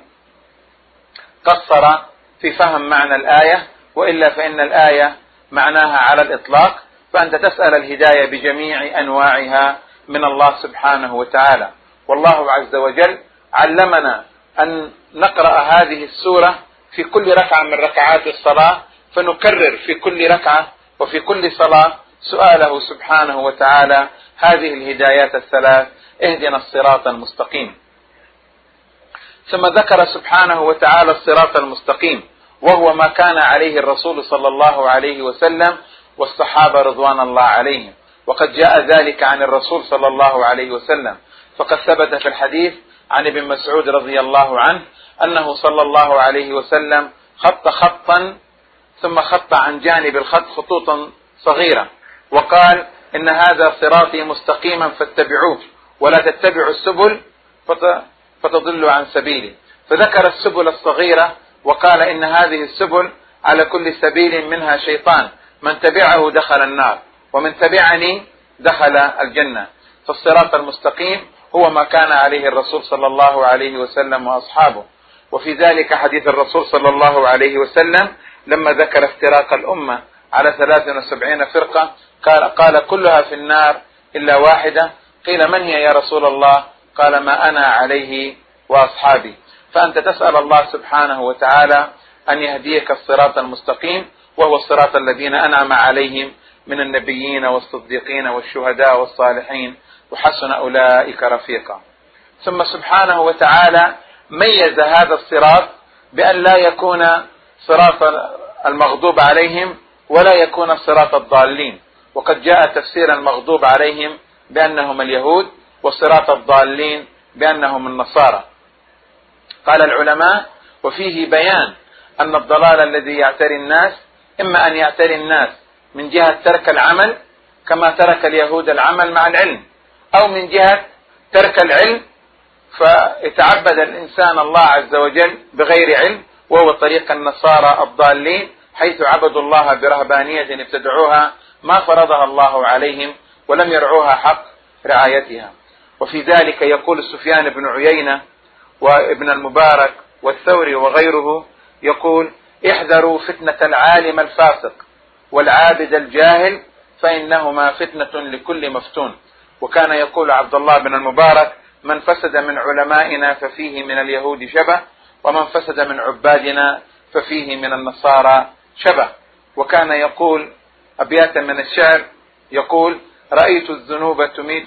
قصر في فهم معنى الآية، وإلا فإن الآية معناها على الإطلاق. فأنت تسأل الهداية بجميع أنواعها من الله سبحانه وتعالى. والله عز وجل علمنا أن نقرأ هذه السورة في كل ركعة من ركعات الصلاة، فنكرر في كل ركعة وفي كل صلاة سؤاله سبحانه وتعالى هذه الهدايات الثلاث: اهدنا الصراط المستقيم. ثم ذكر سبحانه وتعالى الصراط المستقيم، وهو ما كان عليه الرسول صلى الله عليه وسلم والصحابة رضوان الله عليهم. وقد جاء ذلك عن الرسول صلى الله عليه وسلم، فقد ثبت في الحديث عن ابن مسعود رضي الله عنه أنه صلى الله عليه وسلم خط خطا ثم خط عن جانب الخط خطوطا صغيرة، وقال: إن هذا صراطي مستقيما فاتبعوه ولا تتبعوا السبل فتضلوا عن سبيلي. فذكر السبل الصغيرة وقال: إن هذه السبل على كل سبيل منها شيطان، من تبعه دخل النار ومن تبعني دخل الجنة. فالصراط المستقيم هو ما كان عليه الرسول صلى الله عليه وسلم وأصحابه. وفي ذلك حديث الرسول صلى الله عليه وسلم لما ذكر افتراق الأمة على 73 فرقة قال: كلها في النار إلا واحدة. قيل: من هي يا رسول الله؟ قال: ما أنا عليه وأصحابي. فأنت تسأل الله سبحانه وتعالى أن يهديك الصراط المستقيم، وهو الصراط الذين أنعم عليهم من النبيين والصديقين والشهداء والصالحين وحسن أولئك رفيقا. ثم سبحانه وتعالى ميز هذا الصراط بأن لا يكون صراط المغضوب عليهم ولا يكون صراط الضالين. وقد جاء تفسير المغضوب عليهم بأنهم اليهود، وصراط الضالين بأنهم النصارى. قال العلماء: وفيه بيان أن الضلال الذي يعتري الناس إما أن يعتري الناس من جهة ترك العمل كما ترك اليهود العمل مع العلم، أو من جهة ترك العلم فيتعبد الإنسان الله عز وجل بغير علم، وهو طريق النصارى الضالين، حيث عبدوا الله برهبانية ابتدعوها ما فرضها الله عليهم ولم يرعوها حق رعايتها. وفي ذلك يقول سفيان بن عيينة وابن المبارك والثوري وغيره، يقول: احذروا فتنة العالم الفاسق والعابد الجاهل فإنهما فتنة لكل مفتون. وكان يقول عبد الله بن المبارك: من فسد من علمائنا ففيه من اليهود شبه، ومن فسد من عبادنا ففيه من النصارى شبه. وكان يقول أبياتا من الشعر يقول: رأيت الذنوب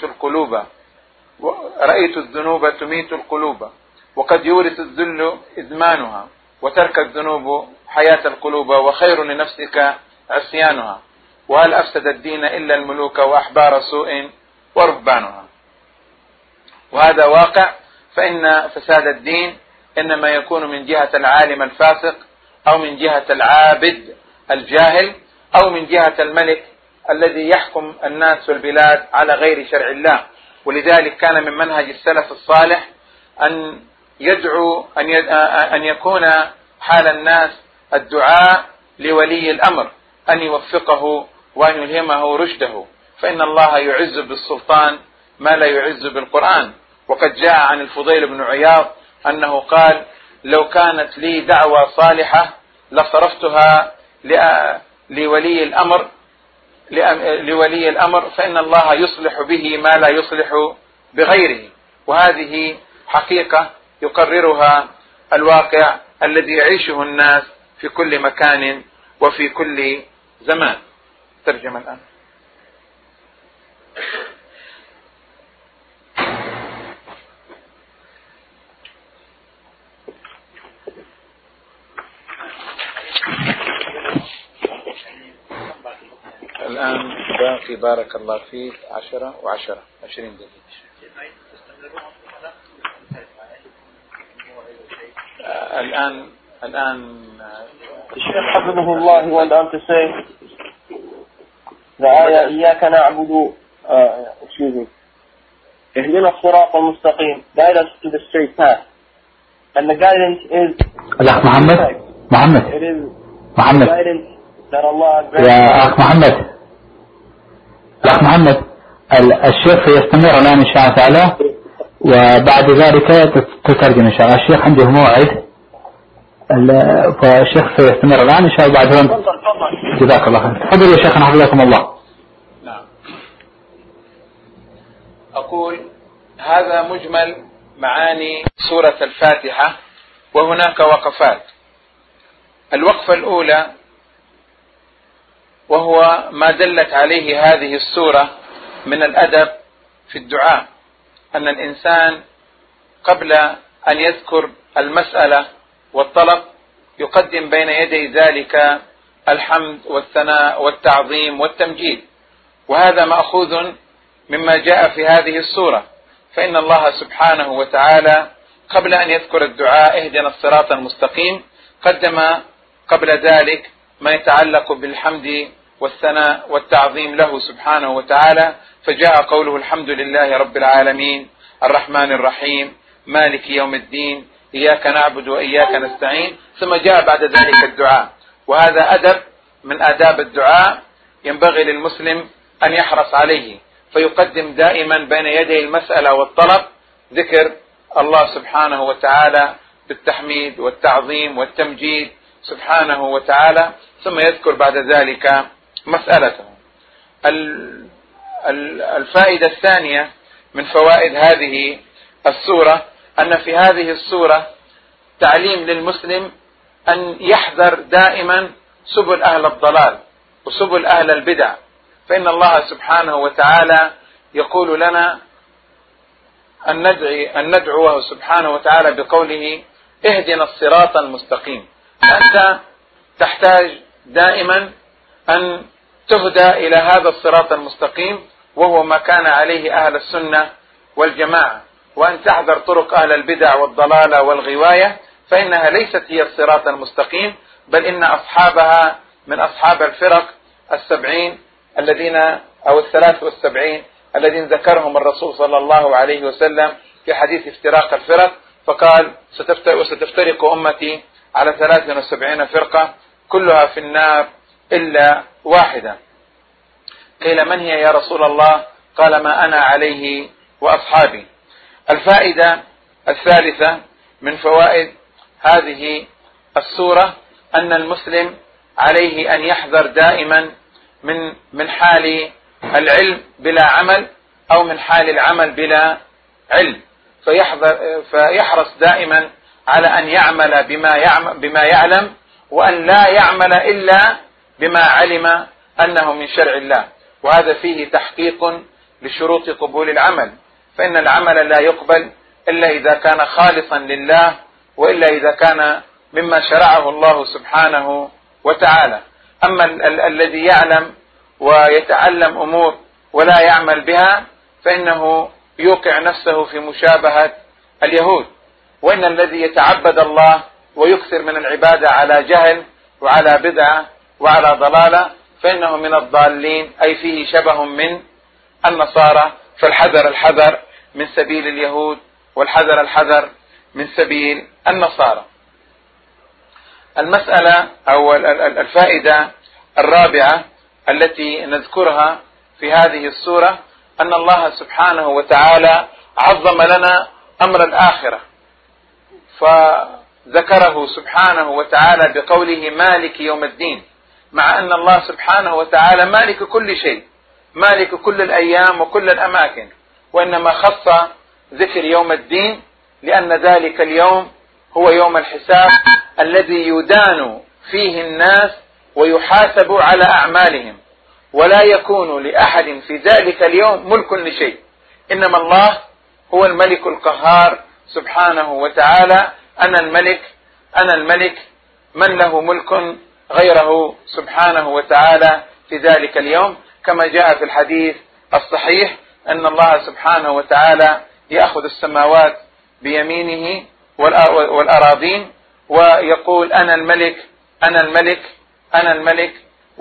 تميت القلوب وقد يورث الذل إزمانها، وترك الذنوب حياة القلوب، وخير لنفسك عصيانها، وهل أفسد الدين إلا الملوك وأحبار سوء ورهبانها. وهذا واقع، فإن فساد الدين إنما يكون من جهة العالم الفاسق، أو من جهة العابد الجاهل، أو من جهة الملك الذي يحكم الناس والبلاد على غير شرع الله. ولذلك كان من منهج السلف الصالح أن يدعو أن يكون حال الناس الدعاء لولي الأمر أن يوفقه وأن يلهمه رشده، فإن الله يعز بالسلطان ما لا يعز بالقرآن. وقد جاء عن الفضيل بن عياض أنه قال: لو كانت لي دعوة صالحة لصرفتها لولي الأمر فإن الله يصلح به ما لا يصلح بغيره. وهذه حقيقة يقررها الواقع الذي يعيشه الناس في كل مكان وفي كل زمان. ترجمة الآن. الآن باقي بارك الله فيك 10 و10 20 دقيقة. الآن الشيخ حفظه الله went on to say the ayah إياك نعبد اهدنا الصراط المستقيم, guide us to the straight path, and the guidance is الأخ محمد it is the guidance that Allah grants. يا أخ محمد الشيخ يستمر الآن إن شاء الله تعالى, وبعد ذلك تترجم إن شاء الله. الشيخ عنده موعد, فالشيخ سيستمر الآن إن شاء الله. بعد جزاك الله خير. تفضل يا شيخنا حفظكم الله. نعم. أقول هذا مجمل معاني سورة الفاتحة, وهناك وقفات. الوقفة الأولى وهو ما دلت عليه هذه السورة من الأدب في الدعاء, أن الإنسان قبل أن يذكر المسألة والطلب يقدم بين يدي ذلك الحمد والثناء والتعظيم والتمجيد, وهذا مأخوذ مما جاء في هذه السورة. فإن الله سبحانه وتعالى قبل أن يذكر الدعاء اهدنا الصراط المستقيم قدم قبل ذلك ما يتعلق بالحمد والثناء والتعظيم له سبحانه وتعالى, فجاء قوله الحمد لله رب العالمين الرحمن الرحيم مالك يوم الدين إياك نعبد وإياك نستعين, ثم جاء بعد ذلك الدعاء. وهذا أدب من آداب الدعاء ينبغي للمسلم أن يحرص عليه, فيقدم دائما بين يدي المسألة والطلب ذكر الله سبحانه وتعالى بالتحميد والتعظيم والتمجيد سبحانه وتعالى, ثم يذكر بعد ذلك مسألته. الفائدة الثانية من فوائد هذه السورة أن في هذه السورة تعليم للمسلم أن يحذر دائما سبل أهل الضلال وسبل أهل البدع, فإن الله سبحانه وتعالى يقول لنا أن ندعوه سبحانه وتعالى بقوله اهدنا الصراط المستقيم. أنت تحتاج دائما أن تهدى إلى هذا الصراط المستقيم, وهو ما كان عليه أهل السنة والجماعة, وأن تحذر طرق أهل البدع والضلالة والغواية, فإنها ليست هي الصراط المستقيم, بل إن أصحابها من أصحاب الفرق 70 الذين أو 73 الذين ذكرهم الرسول صلى الله عليه وسلم في حديث افتراق الفرق, فقال ستفترق أمتي على 73 فرقة كلها في النار إلا واحدة. قيل من هي يا رسول الله؟ قال ما أنا عليه وأصحابي. الفائدة الثالثة من فوائد هذه السورة أن المسلم عليه أن يحذر دائما من حال العلم بلا عمل أو من حال العمل بلا علم, فيحرص دائما على أن يعمل بما يعلم, وأن لا يعمل إلا بما علم أنه من شرع الله, وهذا فيه تحقيق لشروط قبول العمل, فإن العمل لا يقبل إلا إذا كان خالصا لله, وإلا إذا كان مما شرعه الله سبحانه وتعالى. أما الذي يعلم ويتعلم أمور ولا يعمل بها فإنه يوقع نفسه في مشابهة اليهود, وإن الذي يتعبد الله ويكثر من العبادة على جهل وعلى بدعة وعلى ضلالة فإنه من الضالين, أي فيه شبه من النصارى. فالحذر الحذر من سبيل اليهود, والحذر الحذر من سبيل النصارى. المسألة أو الفائدة الرابعة التي نذكرها في هذه السورة أن الله سبحانه وتعالى عظم لنا أمر الآخرة، فذكره سبحانه وتعالى بقوله مالك يوم الدين، مع أن الله سبحانه وتعالى مالك كل شيء، مالك كل الأيام وكل الأماكن، وإنما خص ذكر يوم الدين لأن ذلك اليوم هو يوم الحساب الذي يدان فيه الناس ويحاسب على أعمالهم، ولا يكون لأحد في ذلك اليوم ملك لشيء، إنما الله هو الملك القهار سبحانه وتعالى. أنا الملك من له ملك غيره سبحانه وتعالى في ذلك اليوم، كما جاء في الحديث الصحيح أن الله سبحانه وتعالى يأخذ السماوات بيمينه والأراضين ويقول أنا الملك أنا الملك أنا الملك.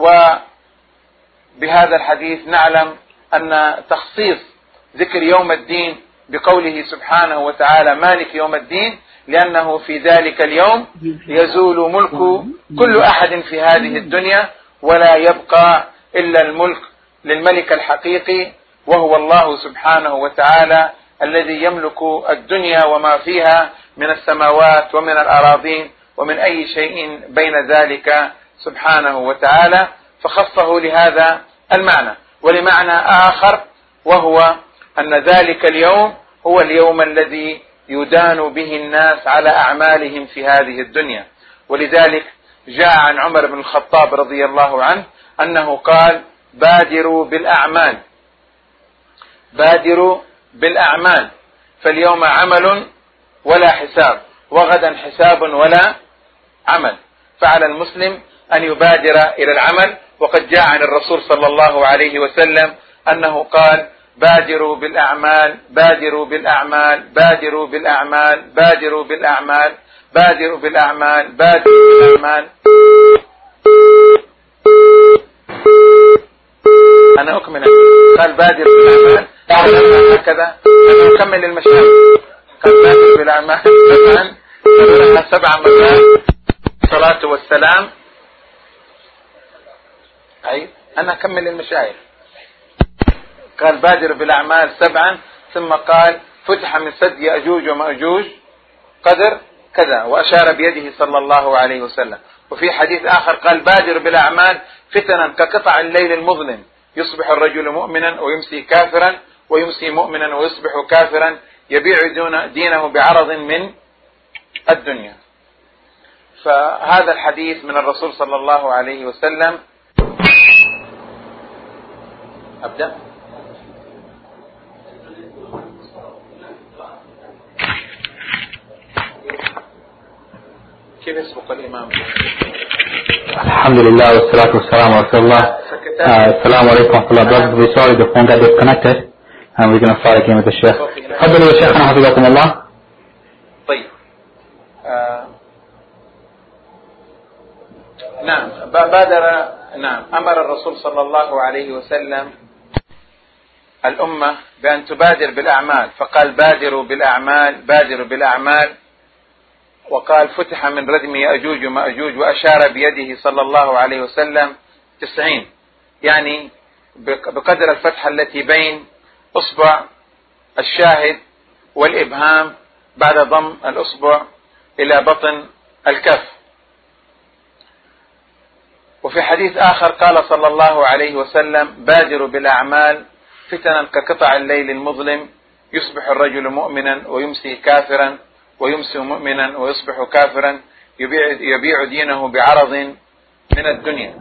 وبهذا الحديث نعلم أن تخصيص ذكر يوم الدين بقوله سبحانه وتعالى مالك يوم الدين لأنه في ذلك اليوم يزول ملك كل أحد في هذه الدنيا، ولا يبقى إلا الملك للملك الحقيقي وهو الله سبحانه وتعالى الذي يملك الدنيا وما فيها من السماوات ومن الأراضين ومن أي شيء بين ذلك سبحانه وتعالى، فخصه لهذا المعنى. ولمعنى آخر وهو أن ذلك اليوم هو اليوم الذي يدان به الناس على أعمالهم في هذه الدنيا. ولذلك جاء عن عمر بن الخطاب رضي الله عنه أنه قال بادروا بالأعمال فاليوم عمل ولا حساب وغدا حساب ولا عمل. فعلى المسلم أن يبادر إلى العمل، وقد جاء عن الرسول صلى الله عليه وسلم أنه قال بادروا بالأعمال بادروا بالأعمال بادروا بالأعمال بادروا بالأعمال بادروا بالأعمال بادروا بالأعمال. أنا أكمل. قال بادروا بالأعمال هكذا أنا أكمل المشهد. قال بادروا بالأعمال سبع مرات الصلاة والسلام. أي أنا أكمل المشايخ. قال بادر بالأعمال سبعا، ثم قال فتح من سد يأجوج ومأجوج قدر كذا، وأشار بيده صلى الله عليه وسلم. وفي حديث آخر قال بادر بالأعمال فتنا كقطع الليل المظلم، يصبح الرجل مؤمنا ويمسي كافرا ويمسي مؤمنا ويصبح كافرا، يبيع دينه بعرض من الدنيا. فهذا الحديث من الرسول صلى الله عليه وسلم. أبدأ. كيف يسبق الإمام؟ الحمد لله والصلاة والسلام على رسول الله. السلام عليكم ورحمة الله وبركاته. We sorry the phone got disconnected and we're going to start again with the Sheikh. تفضلوا يا شيخنا حفظكم الله. طيب. نعم بادر. نعم أمر الرسول صلى الله عليه وسلم الأمة بأن تبادر بالأعمال، فقال بادروا بالأعمال بادروا بالأعمال، وقال فتح من ردم يأجوج ومأجوج، وأشار بيده صلى الله عليه وسلم 90، يعني بقدر الفتحة التي بين أصبع الشاهد والإبهام بعد ضم الأصبع إلى بطن الكف. وفي حديث آخر قال صلى الله عليه وسلم بادروا بالأعمال فتنا كقطع الليل المظلم، يصبح الرجل مؤمنا ويمسي كافرا ويمسي مؤمنا ويصبح كافرا، يبيع دينه بعرض من الدنيا.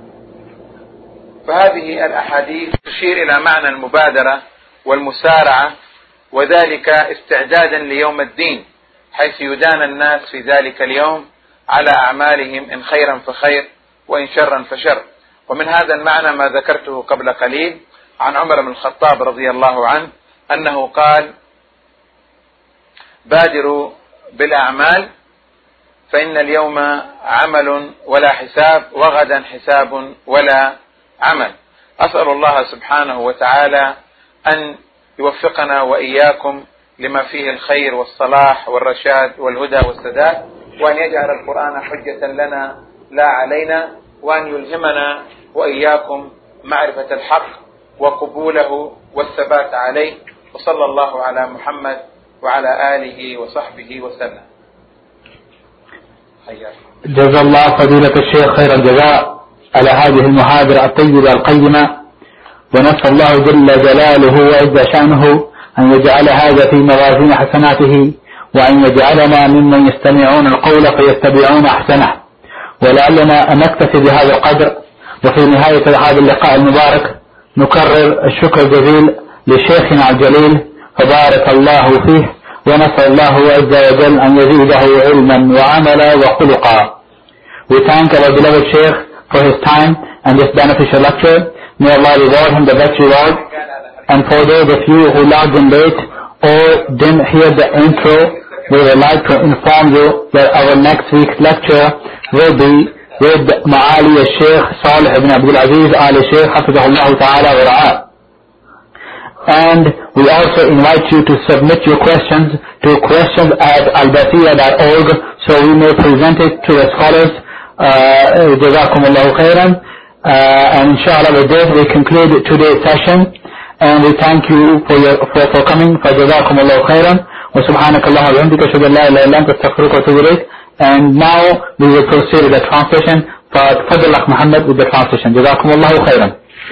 فهذه الأحاديث تشير إلى معنى المبادرة والمسارعة، وذلك استعدادا ليوم الدين، حيث يدان الناس في ذلك اليوم على أعمالهم، إن خيرا فخير وإن شرا فشر. ومن هذا المعنى ما ذكرته قبل قليل عن عمر بن الخطاب رضي الله عنه أنه قال بادروا بالأعمال فإن اليوم عمل ولا حساب وغدا حساب ولا عمل. أسأل الله سبحانه وتعالى أن يوفقنا وإياكم لما فيه الخير والصلاح والرشاد والهدى والسداد، وأن يجعل القرآن حجة لنا لا علينا، وأن يلهمنا وإياكم معرفة الحق وقبوله والثبات عليه. وصلى الله على محمد وعلى آله وصحبه وسلم. جزا الله فضيلة الشيخ خير الجزاء على هذه المحاضرة الطيبة القيمة، ونسأل الله جل جلاله وعز شأنه أن يجعل هذا في موازين حسناته، وأن يجعلنا ممن يستمعون القول فيتبعون أحسنه. ولعلنا أن نكتفي بهذا القدر. وفي نهاية هذا اللقاء المبارك نكرر الشكر الجزيل لشيخنا الجليل فبارك الله فيه، ونسأل الله عز وجل أن يزيده علما وعملا وخلقا. We thank our beloved Sheikh for his time and this beneficial lecture. May Allah reward him the best reward. And for those of you who logged in late or didn't hear the intro, we would like to inform you that our next week's lecture will be with Ma'ali al-Sheikh Salih ibn Abdul Aziz al-Sheikh Hafizahullah Ta'ala wa Ra'ah. And we also invite you to submit your questions to questions@albatia.org so we may present it to the scholars. Jazakumullahu khairan. And inshallah with this we conclude today's session, and we thank you for coming. Jazakumullahu khairan. Wa subhanakallahu wa bihamdika ashhadu an la ilaha illa anta astaghfiruka wa atubu ilayk. And now we will proceed with the translation. Fadl Akh Muhammad with the translation. Jazakumullahu khairan.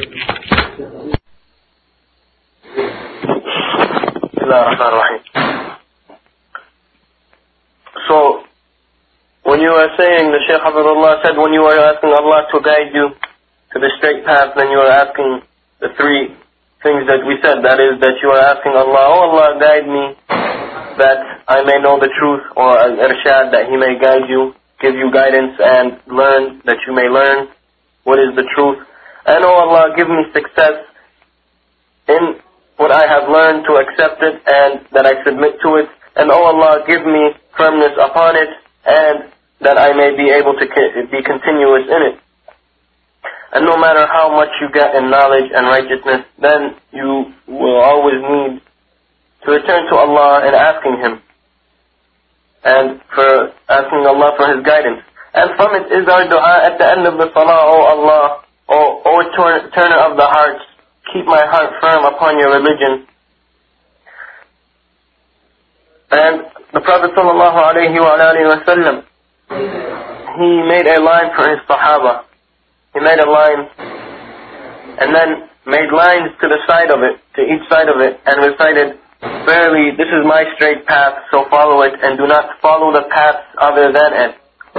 So, when you were saying, the Shaykh Hafidullah said, when you were asking Allah to guide you to the straight path, then you were asking the three things that we said. That is, that you are asking Allah, oh Allah, guide me that I may know the truth, or al-irshad, that He may guide you, give you guidance, and learn, that you may learn what is the truth. And oh Allah, give me success in what I have learned, to accept it and that I submit to it. And oh Allah, give me firmness upon it, and that I may be able to be continuous in it. And no matter how much you get in knowledge and righteousness, then you will always need to return to Allah and asking Him, and for asking Allah for His guidance. And from it is our dua at the end of the salah, oh Allah, O turner of the hearts, keep my heart firm upon your religion. And the Prophet ﷺ, he made a line for his Sahaba. He made a line and then made lines to the side of it, to each side of it, and recited, verily this is my straight path, so follow it, and do not follow the paths other than it.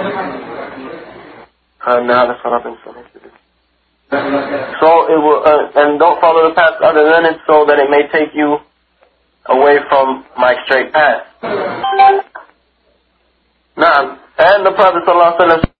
So it will, and don't follow the path other than it, so that it may take you away from my straight path. And the Prophet ﷺ